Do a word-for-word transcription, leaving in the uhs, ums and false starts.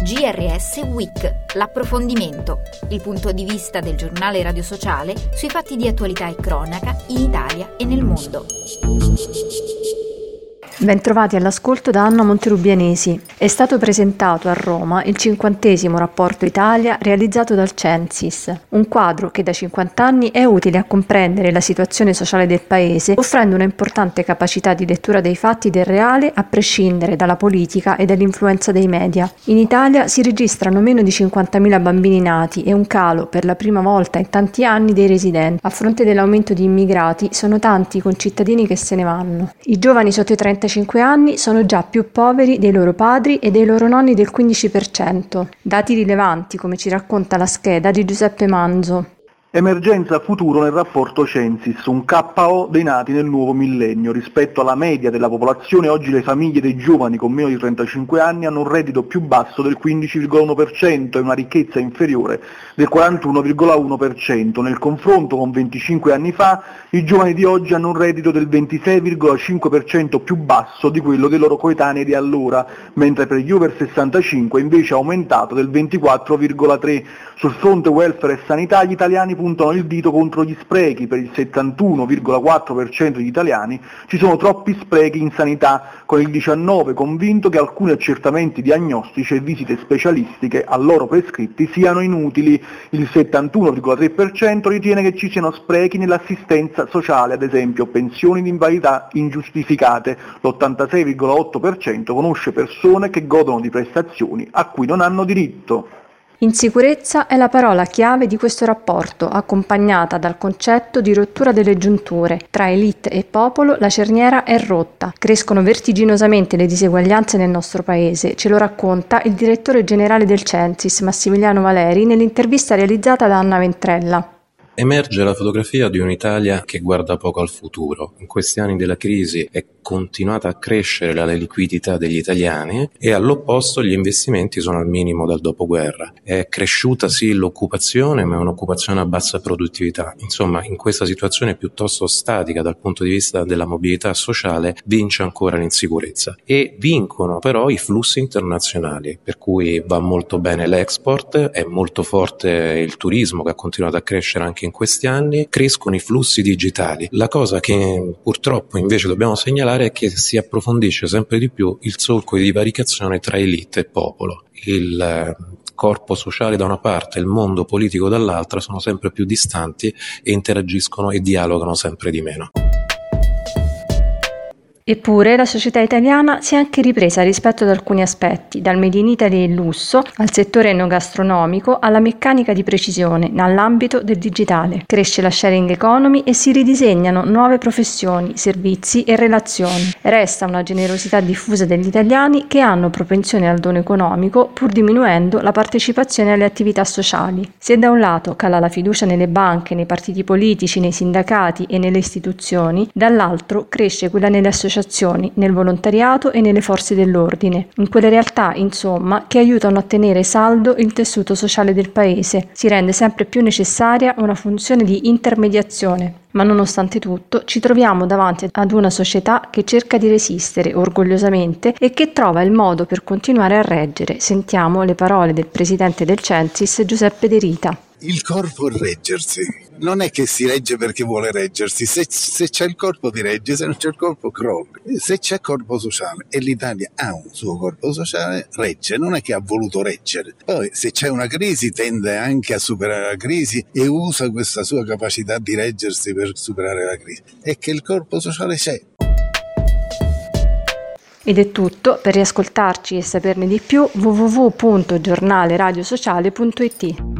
G R S Week, l'approfondimento, il punto di vista del giornale radio sociale sui fatti di attualità e cronaca in Italia e nel mondo. Bentrovati all'ascolto da Anna Monterubianesi. È stato presentato a Roma il cinquantesimo rapporto Italia realizzato dal Censis, un quadro che da cinquanta anni è utile a comprendere la situazione sociale del Paese, offrendo una importante capacità di lettura dei fatti del reale a prescindere dalla politica e dall'influenza dei media. In Italia si registrano meno di cinquantamila bambini nati e un calo per la prima volta in tanti anni dei residenti. A fronte dell'aumento di immigrati sono tanti i concittadini che se ne vanno. I giovani sotto i trentacinque anni sono già più poveri dei loro padri e dei loro nonni del quindici per cento. Dati rilevanti, come ci racconta la scheda di Giuseppe Manzo. Emergenza futuro nel rapporto Censis, un K O dei nati nel nuovo millennio. Rispetto alla media della popolazione, oggi le famiglie dei giovani con meno di trentacinque anni hanno un reddito più basso del quindici virgola uno per cento e una ricchezza inferiore del quarantuno virgola uno per cento. Nel confronto con venticinque anni fa, i giovani di oggi hanno un reddito del ventisei virgola cinque per cento più basso di quello dei loro coetanei di allora, mentre per gli over sessantacinque invece è aumentato del ventiquattro virgola tre per cento. Sul fronte welfare e sanità gli italiani puntano il dito contro gli sprechi. Per il settantuno virgola quattro per cento degli italiani ci sono troppi sprechi in sanità, con il diciannove per cento convinto che alcuni accertamenti diagnostici e visite specialistiche a loro prescritti siano inutili. Il settantuno virgola tre per cento ritiene che ci siano sprechi nell'assistenza sociale, ad esempio pensioni di invalidità ingiustificate. L'ottantasei virgola otto per cento conosce persone che godono di prestazioni a cui non hanno diritto. Insicurezza è la parola chiave di questo rapporto, accompagnata dal concetto di rottura delle giunture. Tra elite e popolo la cerniera è rotta. Crescono vertiginosamente le diseguaglianze nel nostro paese, ce lo racconta il direttore generale del Censis, Massimiliano Valeri, nell'intervista realizzata da Anna Ventrella. Emerge la fotografia di un'Italia che guarda poco al futuro. In questi anni della crisi è continuata a crescere la liquidità degli italiani e all'opposto gli investimenti sono al minimo dal dopoguerra. È cresciuta sì l'occupazione, ma è un'occupazione a bassa produttività. Insomma, in questa situazione piuttosto statica dal punto di vista della mobilità sociale vince ancora l'insicurezza. E vincono però i flussi internazionali, per cui va molto bene l'export, è molto forte il turismo che ha continuato a crescere anche in questi anni, crescono i flussi digitali. La cosa che purtroppo invece dobbiamo segnalare è che si approfondisce sempre di più il solco di divaricazione tra elite e popolo. Il corpo sociale da una parte e il mondo politico dall'altra sono sempre più distanti e interagiscono e dialogano sempre di meno. Eppure la società italiana si è anche ripresa rispetto ad alcuni aspetti, dal Made in Italy e il lusso, al settore enogastronomico, alla meccanica di precisione, nell'ambito del digitale. Cresce la sharing economy e si ridisegnano nuove professioni, servizi e relazioni. Resta una generosità diffusa degli italiani che hanno propensione al dono economico pur diminuendo la partecipazione alle attività sociali. Se da un lato cala la fiducia nelle banche, nei partiti politici, nei sindacati e nelle istituzioni, dall'altro cresce quella nelle associazioni, nel volontariato e nelle forze dell'ordine, in quelle realtà, insomma, che aiutano a tenere saldo il tessuto sociale del paese. Si rende sempre più necessaria una funzione di intermediazione. Ma nonostante tutto ci troviamo davanti ad una società che cerca di resistere orgogliosamente e che trova il modo per continuare a reggere. Sentiamo le parole del presidente del Censis, Giuseppe De Rita. Il corpo reggersi. Non è che si regge perché vuole reggersi, se, se c'è il corpo ti regge, se non c'è il corpo crolla. Se c'è corpo sociale e l'Italia ha un suo corpo sociale, regge, non è che ha voluto reggere. Poi se c'è una crisi tende anche a superare la crisi e usa questa sua capacità di reggersi per superare la crisi. È che il corpo sociale c'è. Ed è tutto, per riascoltarci e saperne di più w w w punto giornale radio sociale punto i t.